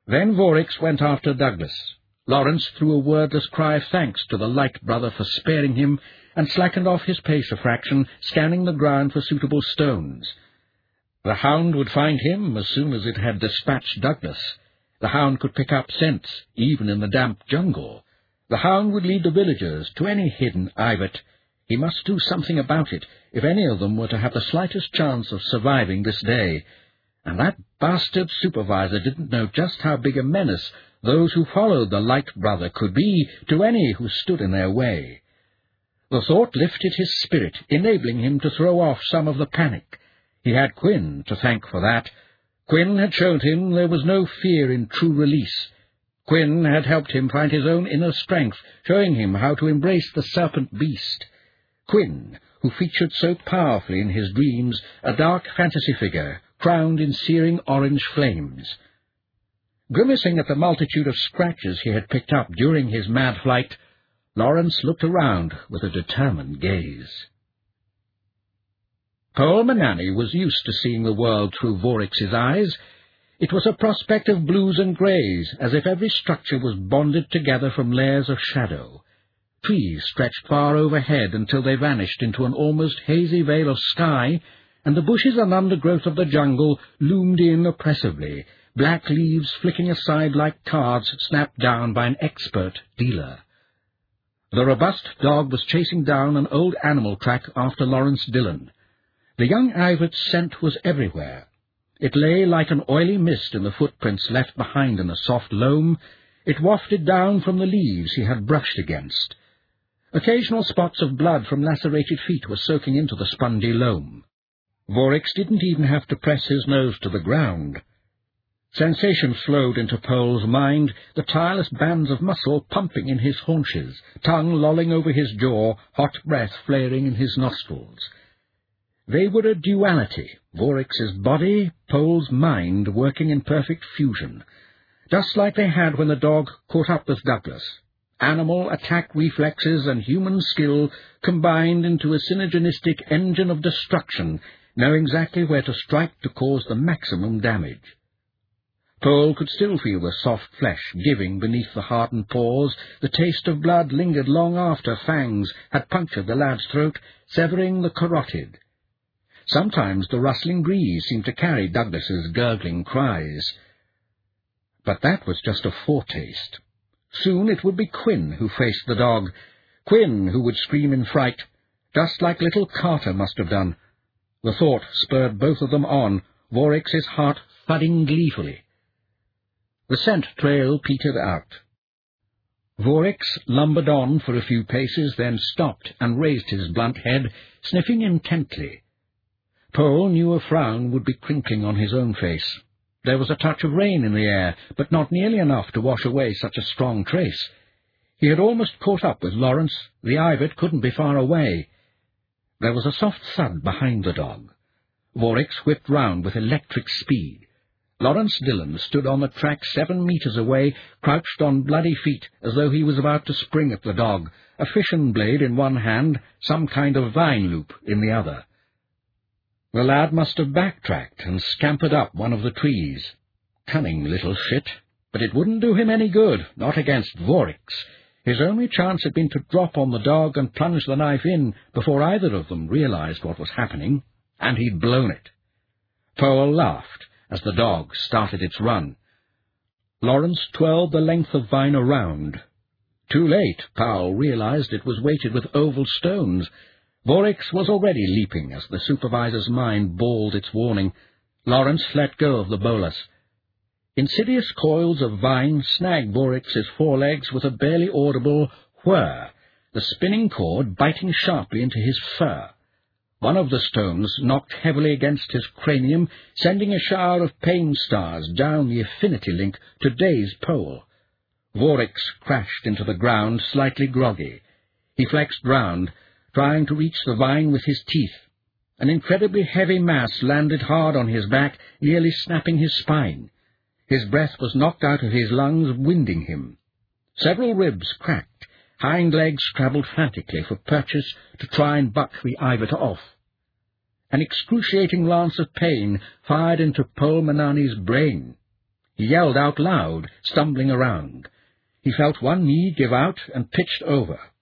Then Vorix went after Douglas. Lawrence threw a wordless cry of thanks to the light brother for sparing him, and slackened off his pace a fraction, scanning the ground for suitable stones. The hound would find him as soon as it had dispatched Douglas. The hound could pick up scents, even in the damp jungle. The hound would lead the villagers to any hidden eyot. He must do something about it, if any of them were to have the slightest chance of surviving this day. And that bastard supervisor didn't know just how big a menace those who followed the light brother could be to any who stood in their way. The thought lifted his spirit, enabling him to throw off some of the panic. He had Quinn to thank for that. Quinn had shown him there was no fear in true release. Quinn had helped him find his own inner strength, showing him how to embrace the serpent beast. Quinn, who featured so powerfully in his dreams, a dark fantasy figure, crowned in searing orange flames. Grimacing at the multitude of scratches he had picked up during his mad flight, Lawrence looked around with a determined gaze. Pole Manani was used to seeing the world through Vorix's eyes. It was a prospect of blues and greys, as if every structure was bonded together from layers of shadow. Trees stretched far overhead until they vanished into an almost hazy veil of sky, and the bushes and undergrowth of the jungle loomed in oppressively, black leaves flicking aside like cards snapped down by an expert dealer. The robust dog was chasing down an old animal track after Lawrence Dillon. The young eyot's scent was everywhere. It lay like an oily mist in the footprints left behind in the soft loam. It wafted down from the leaves he had brushed against. Occasional spots of blood from lacerated feet were soaking into the spongy loam. Vorix didn't even have to press his nose to the ground. Sensation flowed into Pole's mind, the tireless bands of muscle pumping in his haunches, tongue lolling over his jaw, hot breath flaring in his nostrils. They were a duality, Vorix's body, Pole's mind, working in perfect fusion, just like they had when the dog caught up with Douglas. Animal attack reflexes and human skill combined into a synergistic engine of destruction, knowing exactly where to strike to cause the maximum damage. Pole could still feel the soft flesh giving beneath the hardened paws. The taste of blood lingered long after fangs had punctured the lad's throat, severing the carotid. Sometimes the rustling breeze seemed to carry Douglas's gurgling cries. But that was just a foretaste. Soon it would be Quinn who faced the dog, Quinn who would scream in fright, just like little Carter must have done. The thought spurred both of them on, Vorix's heart thudding gleefully. The scent trail petered out. Vorix lumbered on for a few paces, then stopped and raised his blunt head, sniffing intently. Pole knew a frown would be crinkling on his own face. There was a touch of rain in the air, but not nearly enough to wash away such a strong trace. He had almost caught up with Lawrence. The eyot couldn't be far away. There was a soft thud behind the dog. Vorix whipped round with electric speed. Lawrence Dillon stood on the track 7 meters away, crouched on bloody feet, as though he was about to spring at the dog, a fishing blade in one hand, some kind of vine loop in the other. The lad must have backtracked and scampered up one of the trees. Cunning little shit, but it wouldn't do him any good, not against Vorix. His only chance had been to drop on the dog and plunge the knife in before either of them realized what was happening, and he'd blown it. Pole laughed as the dog started its run. Lawrence twirled the length of vine around. Too late, Powell realized it was weighted with oval stones. Vorix was already leaping as the supervisor's mind bawled its warning. Lawrence let go of the bolus. Insidious coils of vine snagged Vorix's forelegs with a barely audible whir, the spinning cord biting sharply into his fur. One of the stones knocked heavily against his cranium, sending a shower of pain stars down the affinity link to daze Pole. Vorix crashed into the ground, slightly groggy. He flexed round, trying to reach the vine with his teeth. An incredibly heavy mass landed hard on his back, nearly snapping his spine. His breath was knocked out of his lungs, winding him. Several ribs cracked. Hind legs scrabbled frantically for purchase to try and buck the eyot off. An excruciating lance of pain fired into Pole Manani's brain. He yelled out loud, stumbling around. He felt one knee give out and pitched over.